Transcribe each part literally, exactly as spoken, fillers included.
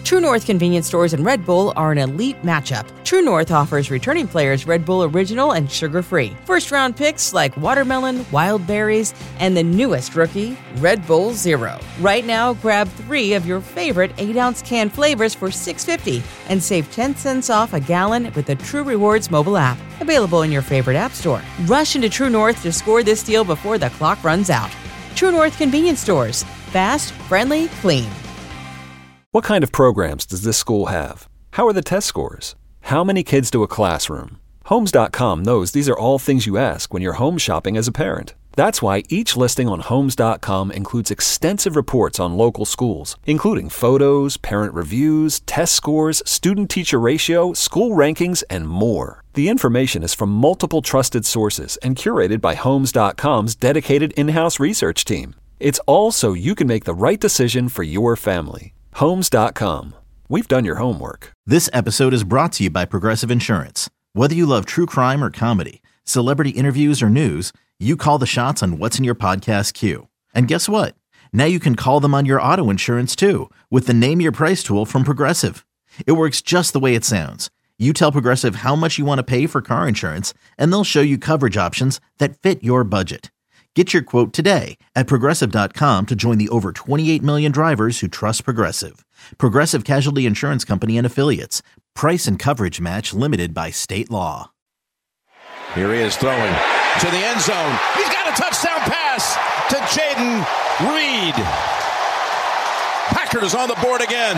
True North convenience stores and Red Bull are an elite matchup. True North offers returning players Red Bull Original and sugar-free. First-round picks like watermelon, wild berries, and the newest rookie, Red Bull Zero. Right now, grab three of your favorite eight-ounce can flavors for six dollars and fifty cents and save ten cents off a gallon with the True Rewards mobile app. Available in your favorite app store. Rush into True North to score this deal before the clock runs out. True North convenience stores. Fast, friendly, clean. What kind of programs does this school have? How are the test scores? How many kids do a classroom? Homes dot com knows these are all things you ask when you're home shopping as a parent. That's why each listing on Homes dot com includes extensive reports on local schools, including photos, parent reviews, test scores, student-teacher ratio, school rankings, and more. The information is from multiple trusted sources and curated by Homes dot com's dedicated in-house research team. It's all so you can make the right decision for your family. Homes dot com. We've done your homework. This episode is brought to you by Progressive Insurance. Whether you love true crime or comedy, celebrity interviews or news, you call the shots on what's in your podcast queue. And guess what? Now you can call them on your auto insurance too with the Name Your Price tool from Progressive. It works just the way it sounds. You tell Progressive how much you want to pay for car insurance, and they'll show you coverage options that fit your budget. Get your quote today at Progressive dot com to join the over twenty-eight million drivers who trust Progressive. Progressive Casualty Insurance Company and Affiliates. Price and coverage match limited by state law. Here he is throwing to the end zone. He's got a touchdown pass to Jaden Reed. Packers on the board again.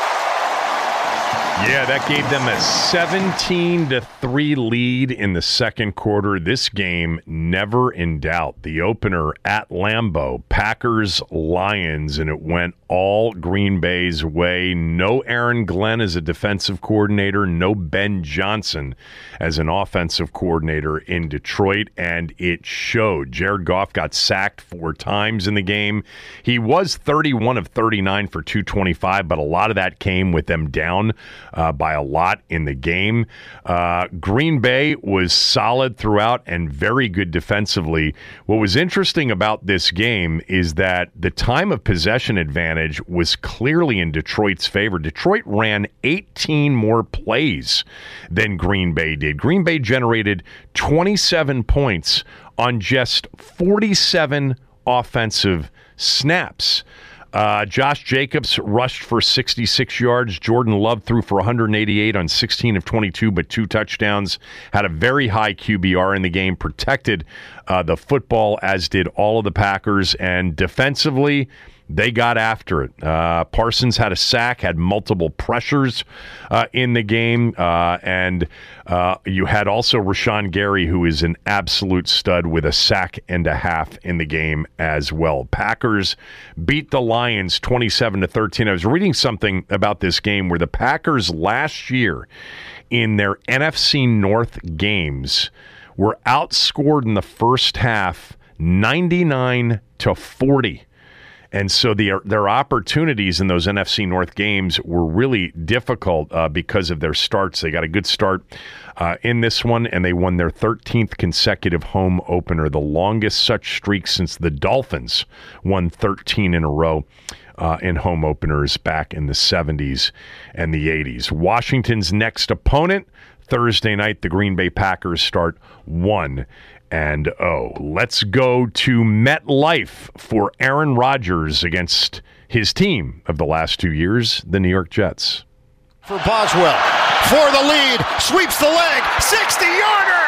Yeah, that gave them a seventeen to three lead in the second quarter. This game never in doubt. The opener at Lambeau, Packers Lions, and it went all Green Bay's way. No Aaron Glenn as a defensive coordinator, no Ben Johnson as an offensive coordinator in Detroit, and it showed. Jared Goff got sacked four times in the game. He was thirty-one of thirty-nine for two twenty-five, but a lot of that came with them down Uh, by a lot in the game. Uh, Green Bay was solid throughout and very good defensively. What was interesting about this game is that the time of possession advantage was clearly in Detroit's favor. Detroit ran eighteen more plays than Green Bay did. Green Bay generated twenty-seven points on just forty-seven offensive snaps. Uh, Josh Jacobs rushed for sixty-six yards. Jordan Love threw for one hundred eighty-eight on sixteen of twenty-two, but two touchdowns. Had a very high Q B R in the game, protected uh, the football, as did all of the Packers. And defensively, they got after it. Uh, Parsons had a sack, had multiple pressures uh, in the game. Uh, and uh, you had also Rashawn Gary, who is an absolute stud with a sack and a half in the game as well. Packers beat the Lions twenty-seven to thirteen. I was reading something about this game where the Packers last year in their N F C North games were outscored in the first half ninety-nine to forty. And so the, their opportunities in those N F C North games were really difficult uh, because of their starts. They got a good start uh, in this one, and they won their thirteenth consecutive home opener, the longest such streak since the Dolphins won thirteen in a row uh, in home openers back in the seventies and the eighties. Washington's next opponent, Thursday night, the Green Bay Packers start one and oh. Let's go to MetLife for Aaron Rodgers against his team of the last two years, the New York Jets. For Boswell, for the lead, sweeps the leg, sixty-yarder!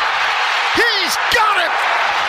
He's got it!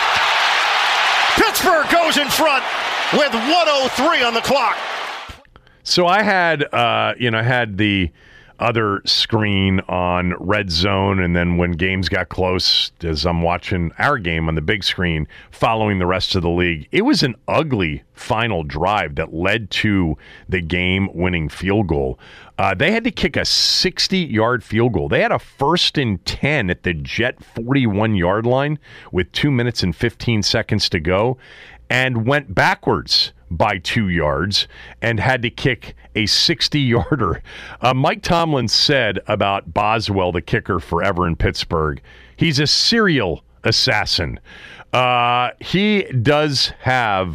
Pittsburgh goes in front with one oh three on the clock. So I had, uh, you know, I had the other screen on Red Zone, and then when games got close, as I'm watching our game on the big screen, following the rest of the league, it was an ugly final drive that led to the game-winning field goal. Uh, they had to kick a sixty-yard field goal. They had a first and ten at the Jet forty-one-yard line with two minutes and fifteen seconds to go, and went backwards by two yards and had to kick a sixty-yarder. Uh, Mike Tomlin said about Boswell, the kicker forever in Pittsburgh, he's a serial assassin. Uh, he does have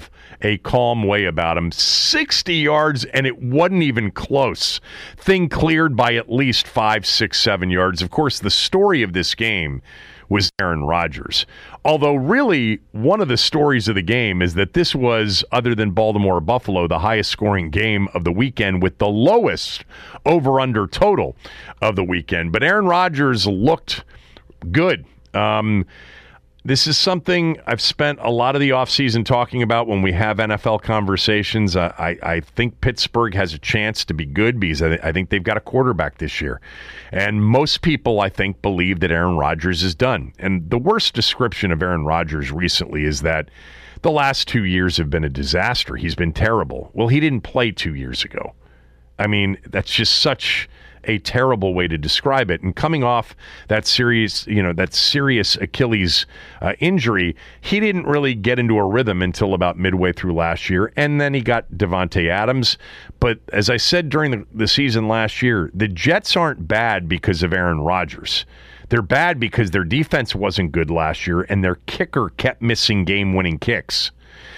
a calm way about him. sixty yards, and it wasn't even close. Thing cleared by at least five, six, seven yards. Of course, the story of this game was Aaron Rodgers. Although really one of the stories of the game is that this was, other than Baltimore or Buffalo, the highest scoring game of the weekend with the lowest over-under total of the weekend. But Aaron Rodgers looked good. Um, this is something I've spent a lot of the offseason talking about when we have N F L conversations. Uh, I, I think Pittsburgh has a chance to be good because I, I think they've got a quarterback this year. And most people, I think, believe that Aaron Rodgers is done. And the worst description of Aaron Rodgers recently is that the last two years have been a disaster. He's been terrible. Well, he didn't play two years ago. I mean, that's just such a terrible way to describe it. And coming off that serious, you know, that serious Achilles uh, injury, he didn't really get into a rhythm until about midway through last year. And then he got Devontae Adams. But as I said during the, the season last year, the Jets aren't bad because of Aaron Rodgers. They're bad because their defense wasn't good last year and their kicker kept missing game-winning kicks.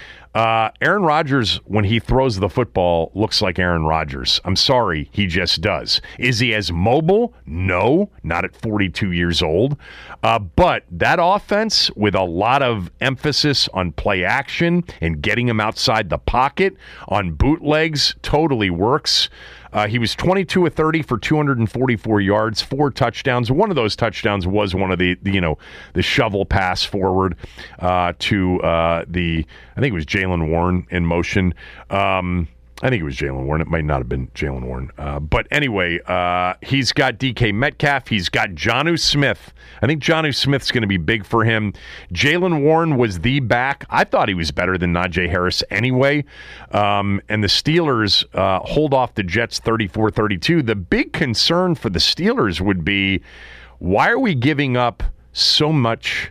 Uh, Aaron Rodgers, when he throws the football, looks like Aaron Rodgers. I'm sorry, he just does. Is he as mobile? No, not at forty-two years old. Uh, but that offense, with a lot of emphasis on play action and getting him outside the pocket on bootlegs, totally works. Uh, he was twenty-two of thirty for two hundred forty-four yards, four touchdowns. One of those touchdowns was one of the, the you know, the shovel pass forward uh, to uh, the, I think it was Jaylen Warren in motion. Um, I think it was Jaylen Warren. It might not have been Jaylen Warren. Uh, but anyway, uh, he's got D K Metcalf. He's got Jonnu Smith. I think Jonnu Smith's going to be big for him. Jaylen Warren was the back. I thought he was better than Najee Harris anyway. Um, and the Steelers uh, hold off the Jets thirty-four thirty-two. The big concern for the Steelers would be, why are we giving up so much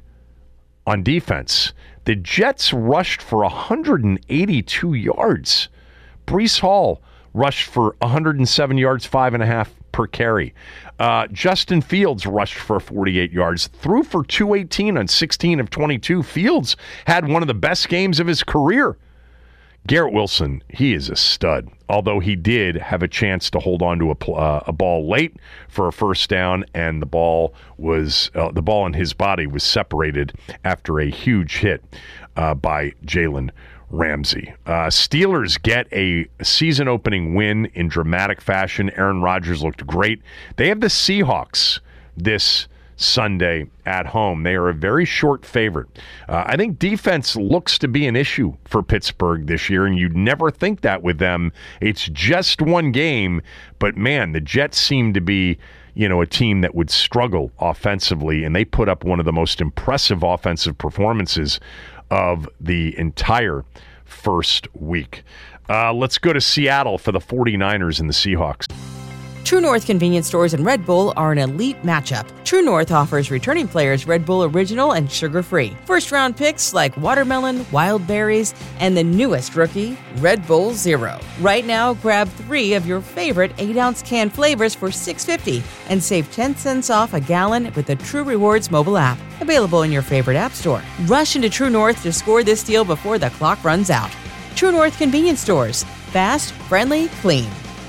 on defense? The Jets rushed for one hundred eighty-two yards. Breece Hall rushed for one hundred seven yards, five and a half per carry. Uh, Justin Fields rushed for forty-eight yards, threw for two eighteen on sixteen of twenty-two. Fields had one of the best games of his career. Garrett Wilson, he is a stud, although he did have a chance to hold on to a, uh, a ball late for a first down, and the ball was uh, the ball in his body was separated after a huge hit uh, by Jalen Ramsey. Uh, Steelers get a season-opening win in dramatic fashion. Aaron Rodgers looked great. They have the Seahawks this Sunday at home. They are a very short favorite. Uh, I think defense looks to be an issue for Pittsburgh this year, and you'd never think that with them. It's just one game, but man, the Jets seem to be, you know, a team that would struggle offensively, and they put up one of the most impressive offensive performances of the entire first week. Uh, let's go to Seattle for the 49ers and the Seahawks. True North convenience stores and Red Bull are an elite matchup. True North offers returning players Red Bull Original and sugar-free. First-round picks like watermelon, wild berries, and the newest rookie, Red Bull Zero. Right now, grab three of your favorite eight-ounce can flavors for six dollars and fifty cents and save ten cents off a gallon with the True Rewards mobile app. Available in your favorite app store. Rush into True North to score this deal before the clock runs out. True North convenience stores. Fast, friendly, clean.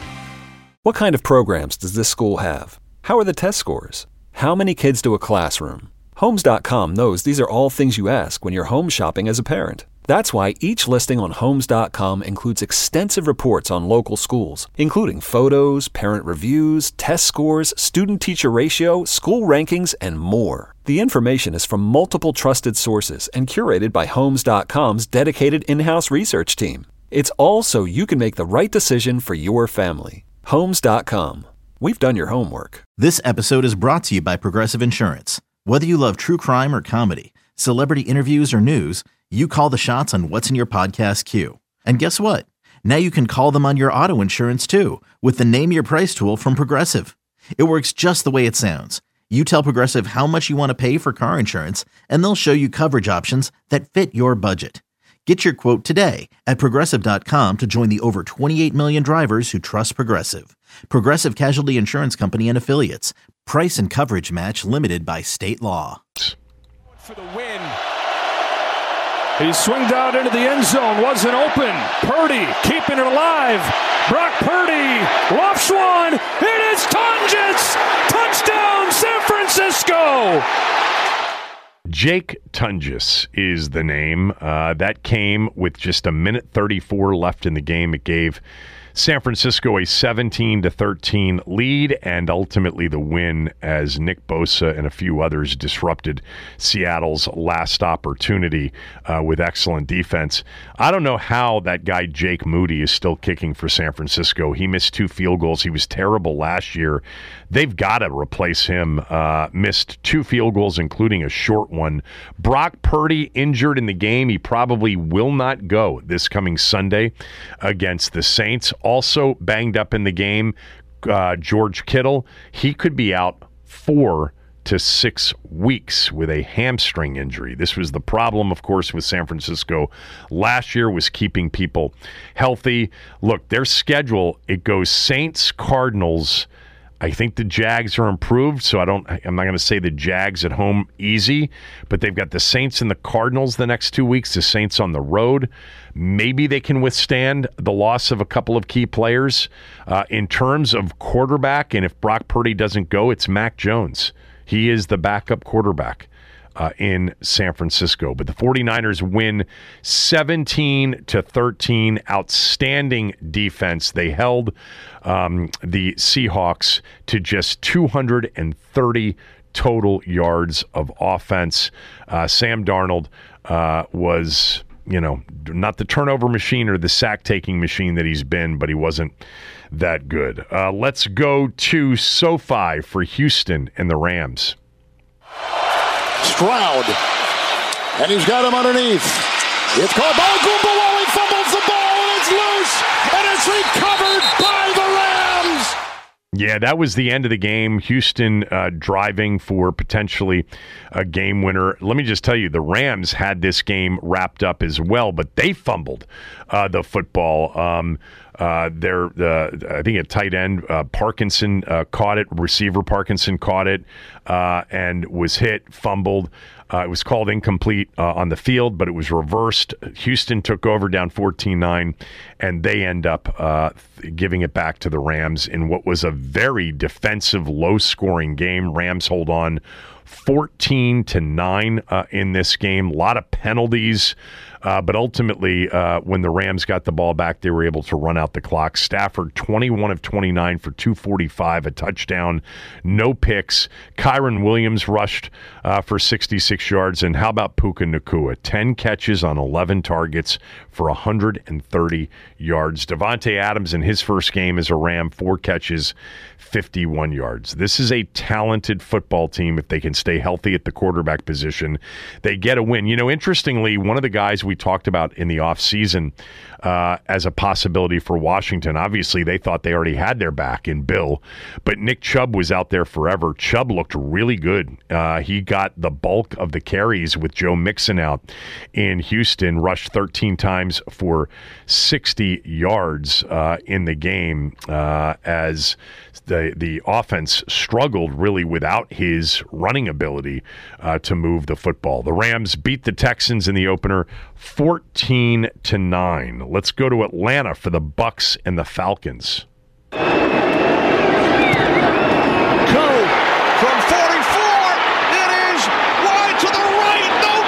What kind of programs does this school have? How are the test scores? How many kids do a classroom? Homes dot com knows these are all things you ask when you're home shopping as a parent. That's why each listing on Homes dot com includes extensive reports on local schools, including photos, parent reviews, test scores, student-teacher ratio, school rankings, and more. The information is from multiple trusted sources and curated by Homes dot com's dedicated in-house research team. It's all so you can make the right decision for your family. Homes dot com. We've done your homework. This episode is brought to you by Progressive Insurance. Whether you love true crime or comedy, celebrity interviews or news, you call the shots on what's in your podcast queue. And guess what? Now you can call them on your auto insurance too with the Name Your Price tool from Progressive. It works just the way it sounds. You tell Progressive how much you want to pay for car insurance, and they'll show you coverage options that fit your budget. Get your quote today at Progressive dot com to join the over twenty-eight million drivers who trust Progressive. Progressive Casualty Insurance Company and Affiliates. Price and coverage match limited by state law. For the win. He swinged out into the end zone, wasn't open. Purdy keeping it alive. Brock Purdy lofts one. It is Tunges. Touchdown, San Francisco. Jake Tunges is the name. Uh, that came with just a minute thirty-four left in the game. It gave San Francisco a seventeen to thirteen lead and ultimately the win as Nick Bosa and a few others disrupted Seattle's last opportunity uh, with excellent defense. I don't know how that guy Jake Moody is still kicking for San Francisco. He missed two field goals. He was terrible last year. They've got to replace him. Uh, missed two field goals, including a short one. Brock Purdy injured in the game. He probably will not go this coming Sunday against the Saints. Also banged up in the game, uh, George Kittle. He could be out four to six weeks with a hamstring injury. This was the problem, of course, with San Francisco last year, was keeping people healthy. Look, their schedule, it goes Saints, Cardinals. I think the Jags are improved, so I don't, I'm not going to say the Jags at home easy, but they've got the Saints and the Cardinals the next two weeks, the Saints on the road. Maybe they can withstand the loss of a couple of key players. Uh, in terms of quarterback, and if Brock Purdy doesn't go, it's Mac Jones. He is the backup quarterback uh, in San Francisco. But the 49ers win seventeen to thirteen. Outstanding defense. They held um, the Seahawks to just two hundred thirty total yards of offense. Uh, Sam Darnold uh, was, you know, not the turnover machine or the sack-taking machine that he's been, but he wasn't that good. Uh, let's go to SoFi for Houston and the Rams. Stroud, and he's got him underneath. It's called by Gumbawali, he fumbles the ball, and it's loose, and it's recovered by the Rams. Yeah, that was the end of the game. Houston uh, driving for potentially a game winner. Let me just tell you, the Rams had this game wrapped up as well, but they fumbled uh, the football. Um, uh, their, uh, I think at tight end, uh, Parkinson uh, caught it. Receiver Parkinson caught it uh, and was hit, fumbled. Uh, it was called incomplete uh, on the field, but it was reversed. Houston took over down fourteen nine, and they end up uh, giving it back to the Rams in what was a very defensive, low-scoring game. Rams hold on fourteen to nine uh, in this game. A lot of penalties. Uh, but ultimately, uh, when the Rams got the ball back, they were able to run out the clock. Stafford, twenty-one of twenty-nine for two forty-five, a touchdown, no picks. Kyron Williams rushed uh, for sixty-six yards. And how about Puka Nacua? ten catches on eleven targets for one hundred thirty yards. Devontae Adams in his first game as a Ram, four catches, fifty-one yards. This is a talented football team. If they can stay healthy at the quarterback position, they get a win. You know, interestingly, one of the guys we talked about in the offseason uh, as a possibility for Washington, obviously they thought they already had their back in Bill, but Nick Chubb was out there forever. Chubb looked really good. Uh, he got the bulk of the carries with Joe Mixon out in Houston, rushed thirteen times for sixty yards uh, in the game uh, as the, the offense struggled really without his running ability uh, to move the football. The Rams beat the Texans in the opener fourteen to nine. Let's go to Atlanta for the Bucks and the Falcons. Two from forty-four. It is wide to the right. No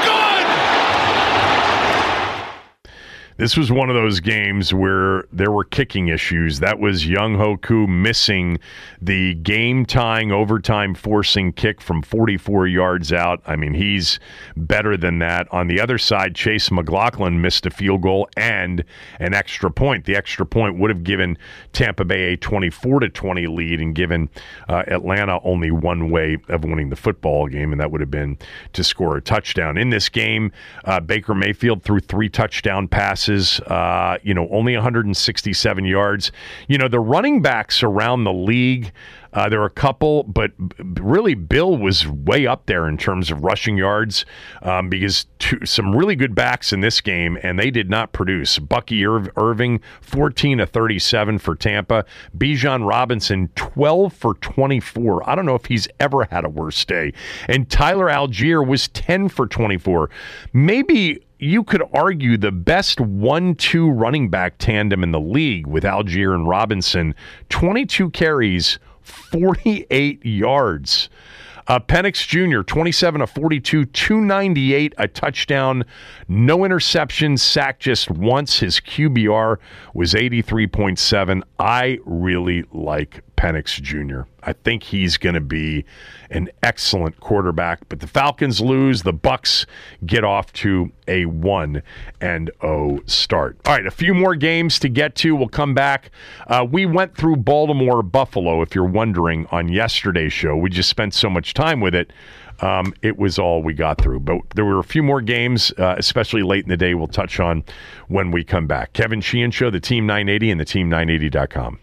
good. This was one of those games where there were kicking issues. That was Younghoe Koo missing the game-tying, overtime-forcing kick from forty-four yards out. I mean, he's better than that. On the other side, Chase McLaughlin missed a field goal and an extra point. The extra point would have given Tampa Bay a twenty-four to twenty lead and given uh, Atlanta only one way of winning the football game, and that would have been to score a touchdown. In this game, uh, Baker Mayfield threw three touchdown passes. Uh, you know, only one hundred sixty-seven yards. You know, the running backs around the league, uh, there are a couple, but really Bill was way up there in terms of rushing yards um, because two, some really good backs in this game, and they did not produce. Bucky Irv- Irving, fourteen of thirty-seven for Tampa. Bijan Robinson, twelve for twenty-four. I don't know if he's ever had a worse day. And Tyler Algier was ten for twenty-four. Maybe you could argue the best one two running back tandem in the league with Algier and Robinson. twenty-two carries, forty-eight yards. Uh, Penix Junior, twenty-seven of forty-two, two ninety-eight, a touchdown, no interceptions, sacked just once. His Q B R was eighty-three point seven. I really like Penix Junior I think he's going to be an excellent quarterback. But the Falcons lose. The Bucks get off to a one and oh start. All right, a few more games to get to. We'll come back. Uh, we went through Baltimore Buffalo, if you're wondering, on yesterday's show. We just spent so much time with it. Um, it was all we got through. But there were a few more games, uh, especially late in the day, we'll touch on when we come back. Kevin Sheehan Show, the Team nine eighty, and the team nine eighty dot com.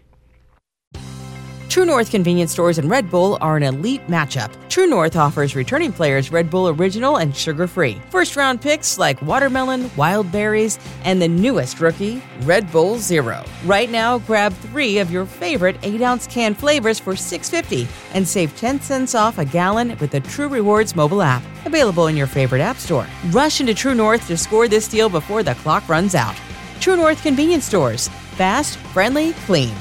True North convenience stores and Red Bull are an elite matchup. True North offers returning players Red Bull Original and sugar-free. First-round picks like watermelon, wild berries, and the newest rookie, Red Bull Zero. Right now, grab three of your favorite eight ounce can flavors for six dollars and fifty cents and save ten cents off a gallon with the True Rewards mobile app. Available in your favorite app store. Rush into True North to score this deal before the clock runs out. True North convenience stores. Fast, friendly, clean.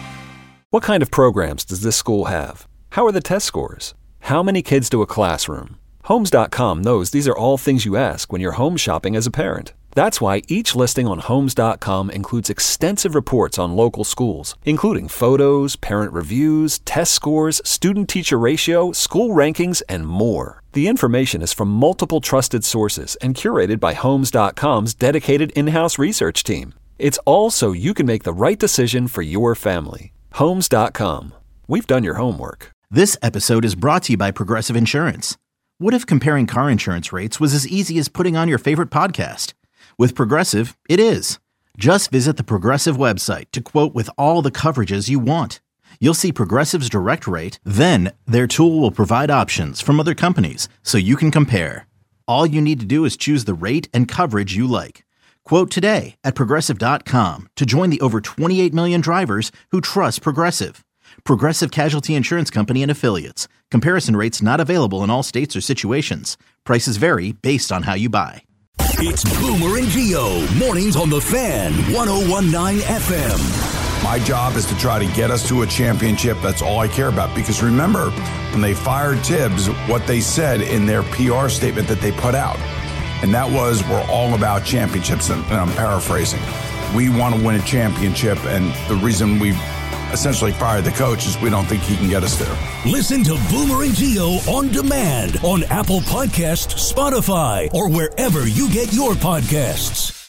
What kind of programs does this school have? How are the test scores? How many kids do a classroom? Homes dot com knows these are all things you ask when you're home shopping as a parent. That's why each listing on Homes dot com includes extensive reports on local schools, including photos, parent reviews, test scores, student-teacher ratio, school rankings, and more. The information is from multiple trusted sources and curated by Homes dot com's dedicated in-house research team. It's all so you can make the right decision for your family. Homes dot com. We've done your homework. This episode is brought to you by Progressive Insurance. What if comparing car insurance rates was as easy as putting on your favorite podcast? With Progressive, it is. Just visit the Progressive website to quote with all the coverages you want. You'll see Progressive's direct rate, then their tool will provide options from other companies so you can compare. All you need to do is choose the rate and coverage you like. Quote today at Progressive dot com to join the over twenty-eight million drivers who trust Progressive. Progressive Casualty Insurance Company and Affiliates. Comparison rates not available in all states or situations. Prices vary based on how you buy. It's Boomer and Gio, mornings on The Fan, one oh one point nine F M. My job is to try to get us to a championship. That's all I care about. Because remember, when they fired Tibbs, what they said in their P R statement that they put out, and that was, we're all about championships, and, and I'm paraphrasing. We want to win a championship, and the reason we essentially fired the coach is we don't think he can get us there. Listen to Boomer and Gio on demand on Apple Podcasts, Spotify, or wherever you get your podcasts.